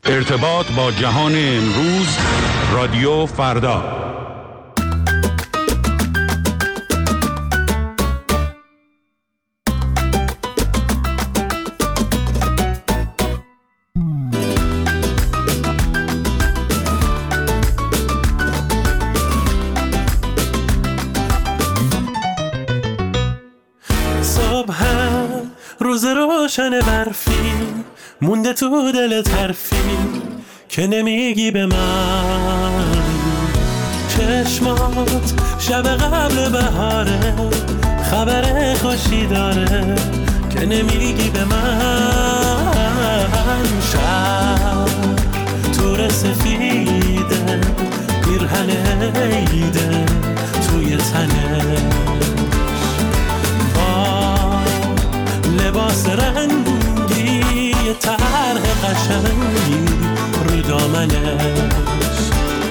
ارتباط با جهان امروز، رادیو فردا. روز روشن برفی مونده تو دل طرفی که نمیگی به من. چشمات شب قبل بهاره، خبر خوشی داره که نمیگی به من. شب تور سفیده، پیرهن عیده توی تنه، لباس رنگی طرح قشنگی رو دامنش.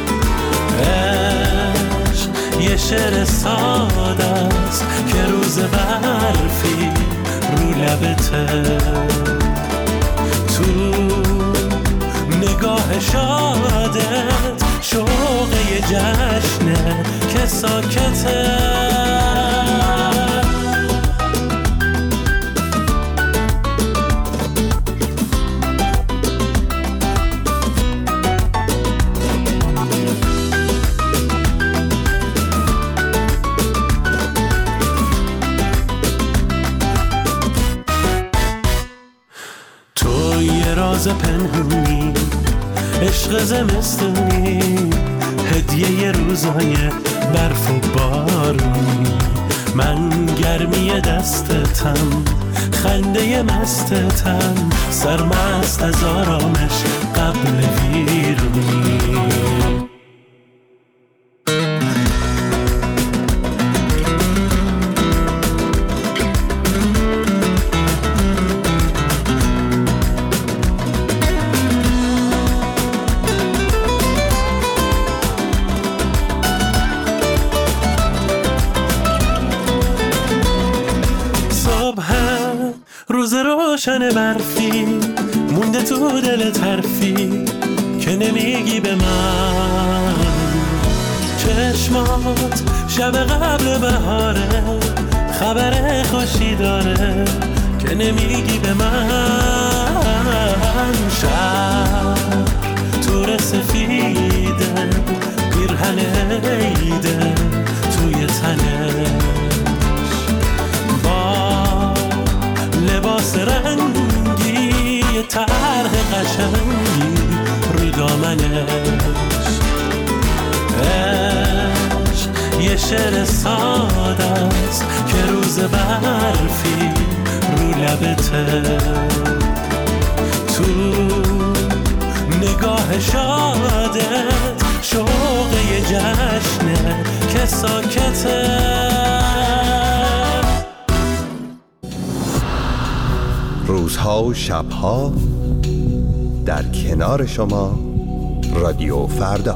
عشق یه شعر ساده است که روز برفی رو لبته. تو نگاه شادت شوق یه جشنه که ساکته. راز پنهونی، عشق زمستونی، هدیه روزای برف و بارونی. من گرمی دستتم، خنده مستتم، سرمست از آرامش قبل ویرونی. روز روشن برفی مونده تو دل طرفی که نمیگی به من. چشمات شب قبل بهاره، خبر خوشی داره که نمیگی به من. شب تور سفیده، پیرهن عیده توی تنه، لباس رنگی طرح قشنگی رو دامنش. عشق یه شعر ساده است که روز برفی رو لبته. تو نگاه شادت شوق یه جشنه که ساکته. روزها و شبها در کنار شما، رادیو فردا.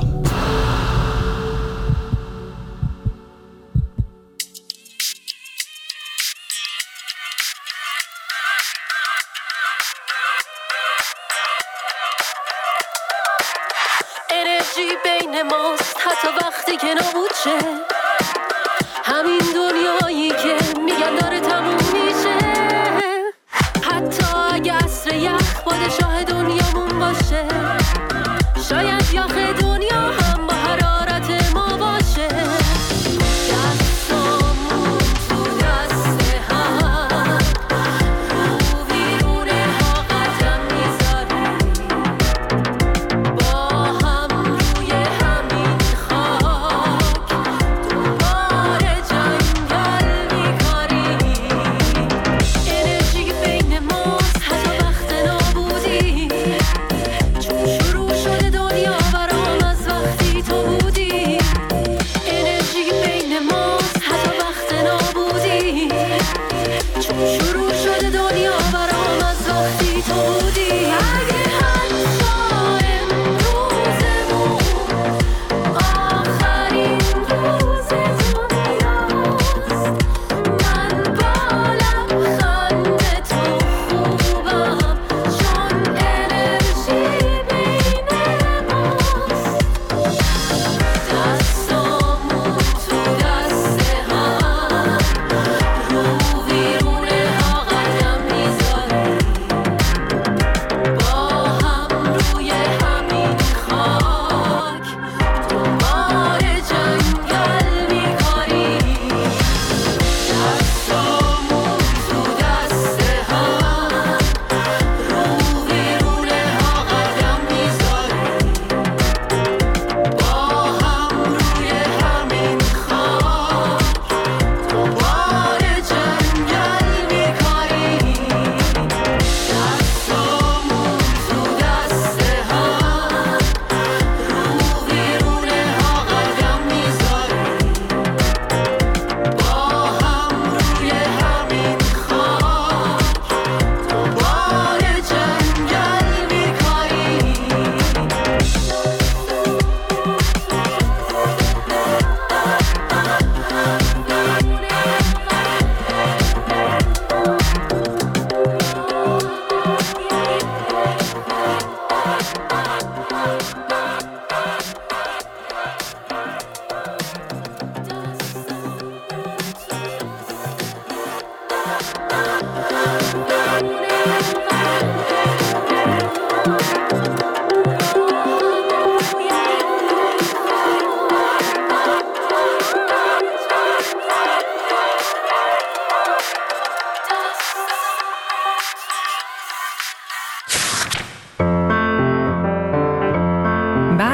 انرژی بین ماست حتی وقتی که نبود شه. همین دنیایی که میگن داره تموم میشه، حتی اگه عصر یخ پادشاه دنیامون باشه، شاید یخ دنیا هم با حرارت ما باشه. دستامون تو دست هم، رو ویرونه ها قدم میذاریم، با هم روی همین خاک دوباره جنگل میکاریم. انرژی بین ماست حتی وقت نابودی،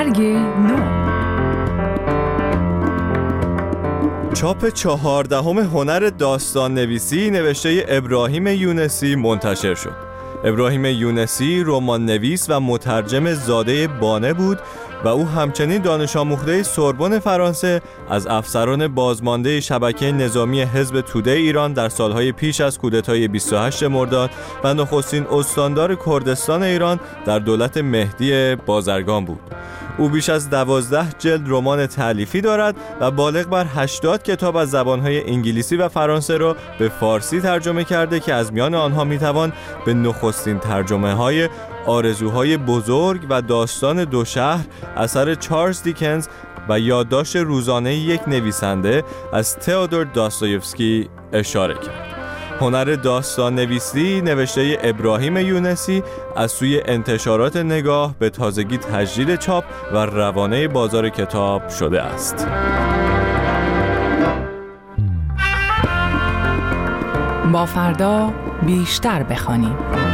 برگ نو. چاپ 14 هنر داستان نویسی نوشته ابراهیم یونسی منتشر شد. ابراهیم یونسی رمان نویس و مترجم زاده بانه بود و او همچنین دانش آموخته سوربن فرانسه، از افسران بازمانده شبکه نظامی حزب توده ایران در سالهای پیش از کودتای 28 مرداد و نخستین استاندار کردستان ایران در دولت مهدی بازرگان بود. او بیش از 12 جلد رمان تألیفی دارد و بالغ بر 80 کتاب از زبانهای انگلیسی و فرانسه را به فارسی ترجمه کرده که از میان آنها میتوان به نخستین ترجمه‌های آرزوهای بزرگ و داستان دو شهر اثر چارلز دیکنز و یادداشت روزانه یک نویسنده از تئودور داستایوفسکی اشاره کرد. هنر داستان نویسی نوشته ابراهیم یونسی از سوی انتشارات نگاه به تازگی تجدید چاپ و روانه بازار کتاب شده است. با فردا بیشتر بخوانیم.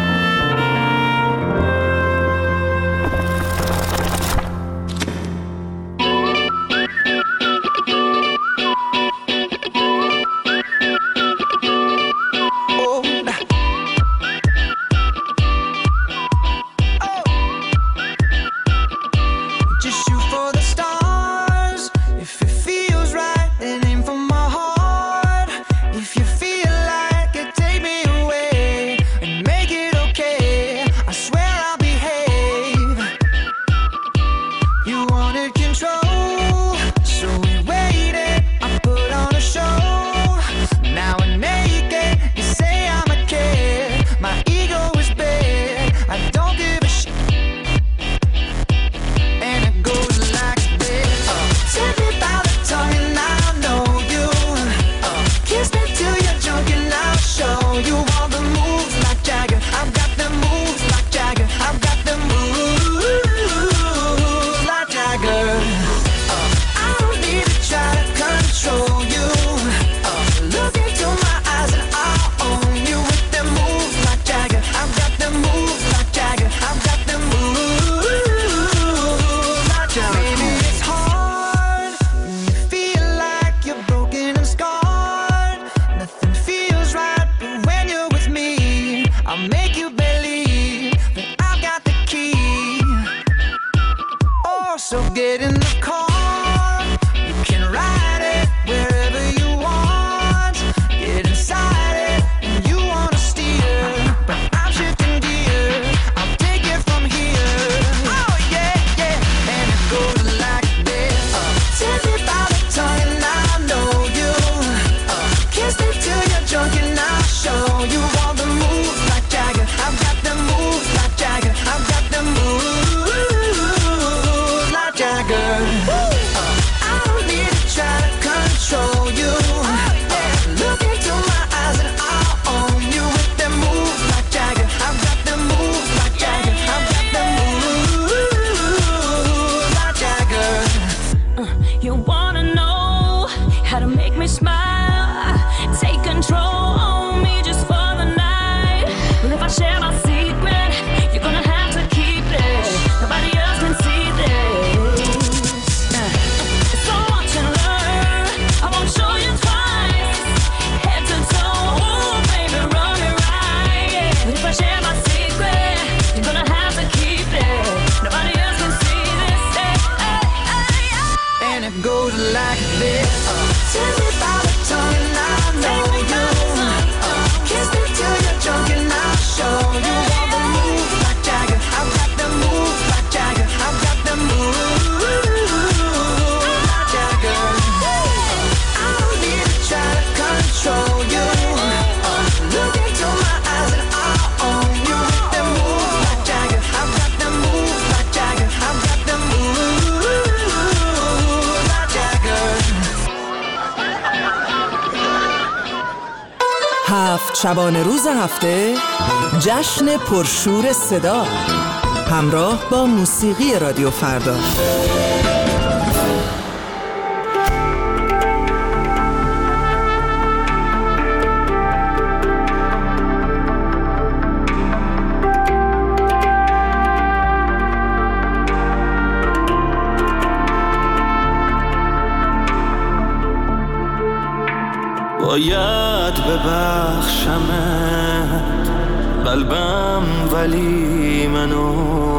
شبانه روز هفته جشن پرشور صدا همراه با موسیقی رادیو فردا. باید ببخشمت قلبم ولی منو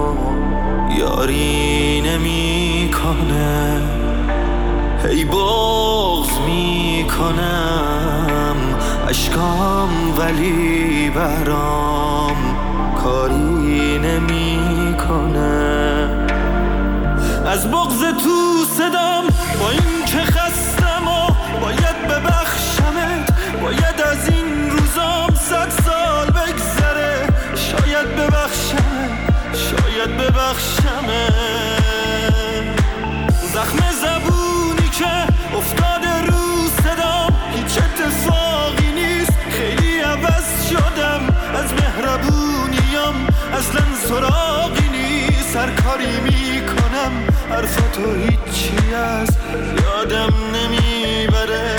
یاری نمی کنه، هی بغض می کنم اشکام ولی برام کاری نمی کنه. از بغض تو صدام با این که خستم و باید ببخشمت، باید از این روزام 100 سال بگذره، شاید ببخشمت. زخم زبونی که افتاده رو صدام هیچ اتفاقی نیست، خیلی عوض شدم از مهربونیم، اصلا سراغی نیست. هر کاری میکنم حرفاتو هیچی از یادم نمیبره.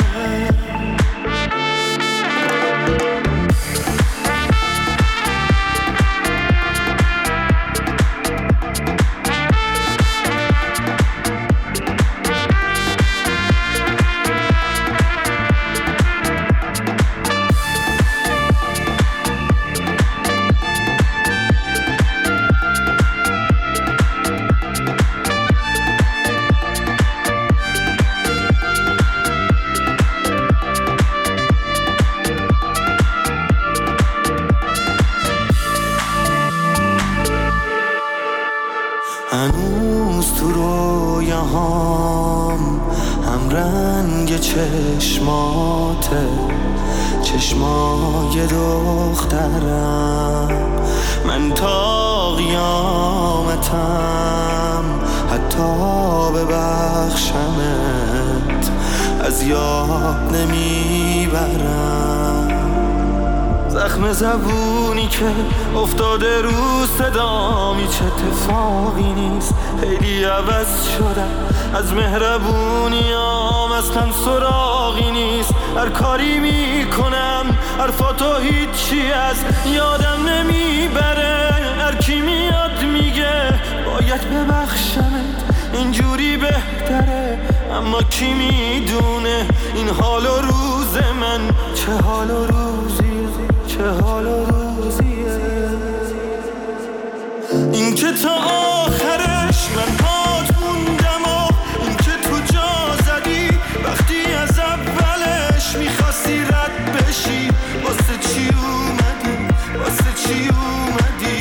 هنوز تو رویاهام هم رنگ چشماته، چشمای دخترم. من تا قیامتم حتی ببخشمت از یاد نمیبرم. زخم زبونی که افتاده رو صدام هیچ اتفاقی نیست، خیلی عوض شدم از مهربونیام، اصلا سراغی نیست. هر کاری میکنم حرفاتو هیچی از یادم نمیبره. هر کی میاد میگه باید ببخشمت، اینجوری بهتره، اما کی میدونه این حال و روز من چه حال و روزیه. این که تا آخرش من پات موندم و این که تو جا زدی وقتی از اولش میخواستی رد بشی. واسه چی اومدی؟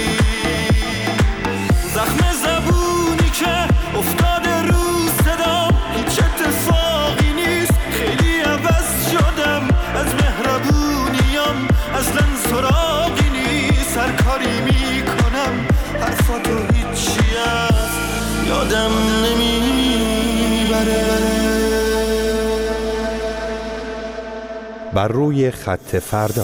زخم زبونی که افتاده رو صدام هیچ اتفاقی نیست، خیلی عوض شدم از مهربونیم، اصلا سراغی نیست. هر کاری میکنم حرفاتو هیچی از یادم نمیبره. بر روی خط فردا.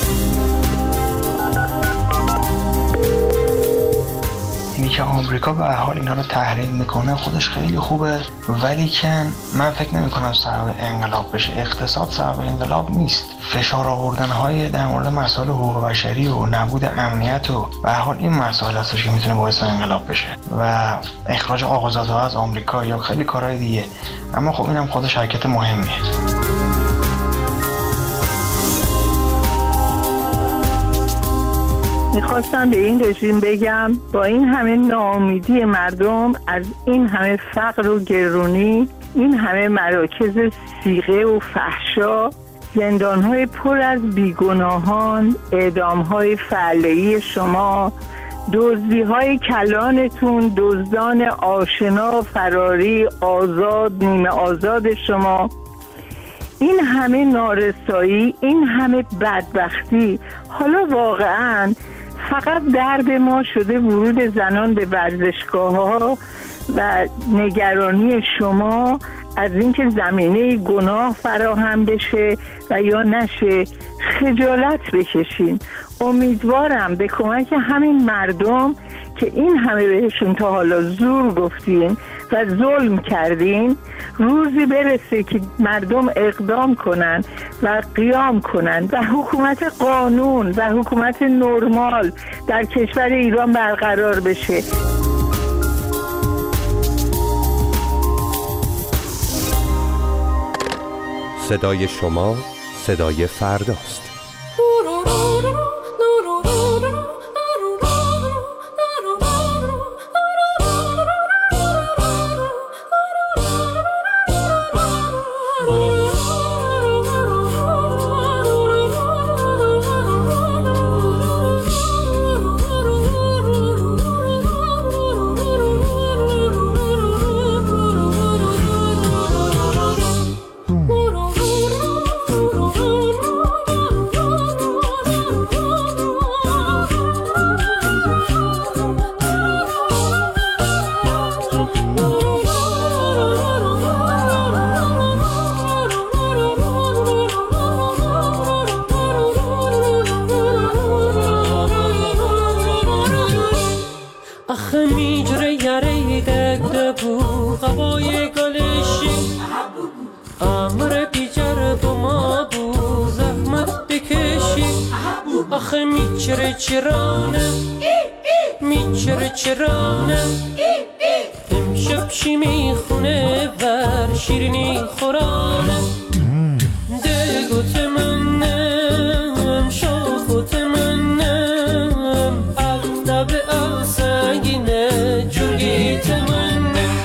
اینی که آمریکا به هر حال اینا رو تحریم میکنه خودش خیلی خوبه، ولی که من فکر نمیکنم سبب انقلاب بشه. اقتصاد سبب انقلاب نیست. فشار آوردن های در مورد مسائل حقوق بشری و نبود امنیت و به هر حال این مسائل هستش که میتونه باعث انقلاب بشه و اخراج آقازاده‌ها از آمریکا یا خیلی کارهای دیگه. اما خب اینم خودش حرکت مهمیه. میخواستم به این رژیم بگم با این همه ناامیدی مردم از این همه فقر و گرونی، این همه مراکز صیغه و فحشا، زندان‌های پر از بیگناهان، اعدام‌های فعله‌ای شما، دزدی‌های کلانتون، دزدان آشنا، فراری، آزاد، نیمه آزاد شما، این همه نارسایی، این همه بدبختی. حالا واقعاً فقط درد ما شده ورود زنان به ورزشگاه‌ها و نگرانی شما از اینکه زمینه گناه فراهم بشه و یا نشه. خجالت بکشین. امیدوارم به کمک همین مردم که این همه بهشون تا حالا زور گفتین و ظلم کردین، روزی برسه که مردم اقدام کنن و قیام کنن و حکومت قانون و حکومت نرمال در کشور ایران برقرار بشه. صدای شما صدای فرداست. آخه میچره چرانه امشب چی میخونه ور شیرینی خورانه دگوت منم شاخوت منم افتاب آسگینه جونگیت منم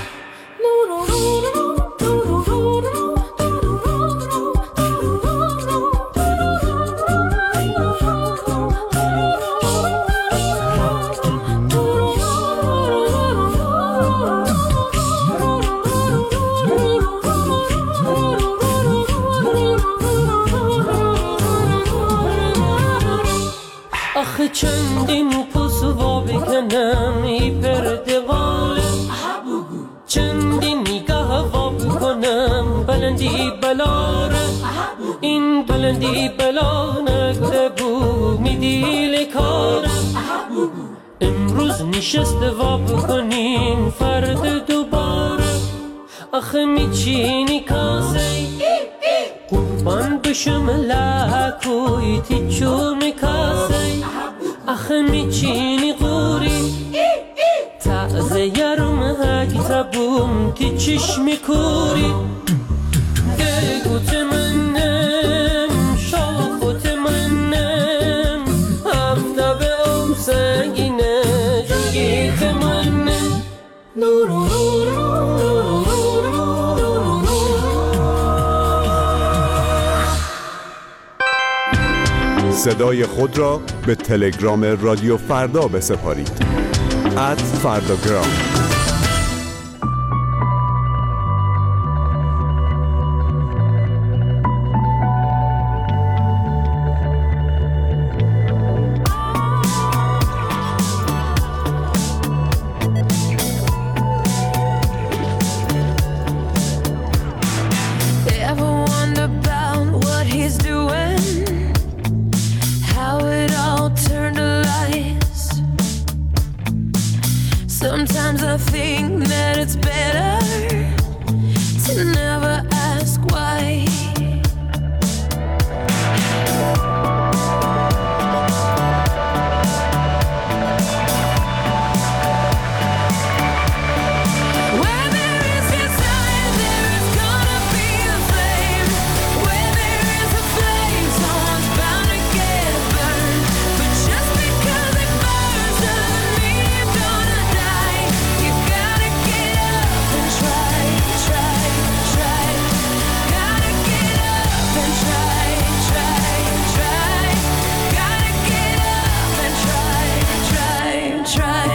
آخه چندین پسوا بکنم ای پردوانه چندین نگاه وا بکنم بلندی بلاره این بلندی بلا نگده بود میدیل کاره امروز نشست وا بکنیم فرد دوباره آخه میچینی کاسه قربان بشم لکوی تی چون کاسه آخه میچینی قوری تعزه یرم هکی تبوم تی چشمی کوری دگوت منم شاخوت منم هفته به ام سنگینه جنگیت منم صدای خود را به تلگرام رادیو فردا بسپارید. @فرداگرام. Sometimes I think that it's better to never ask why. Where there is desire, there is gonna be a flame. Where there is a flame, someone's bound to get burned. But just because it burns doesn't mean you're gonna die. You gotta get up and try, try, try. Gotta get up and try, try, try. Gotta get up and try, try, try.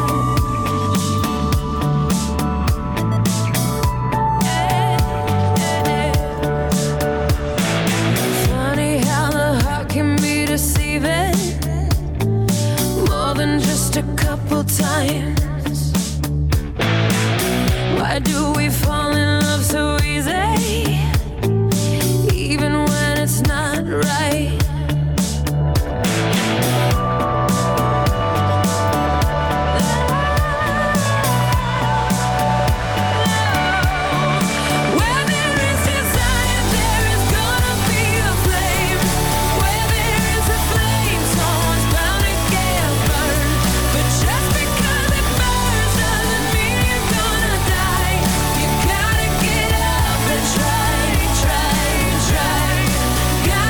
Funny how the heart can be deceiving more than just a couple times. Why do we fall in love so easy, even when it's not right? Where there is desire, there is gonna be a flame. Where there is a flame, someone's bound to get burned. But just because it burns doesn't mean you're gonna die. You gotta get up and try, try, try.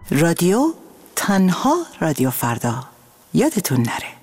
رادیو تنها رادیو فردا. یادتون نره.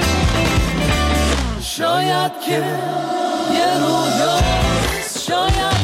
شاید که یه رویاست، شاید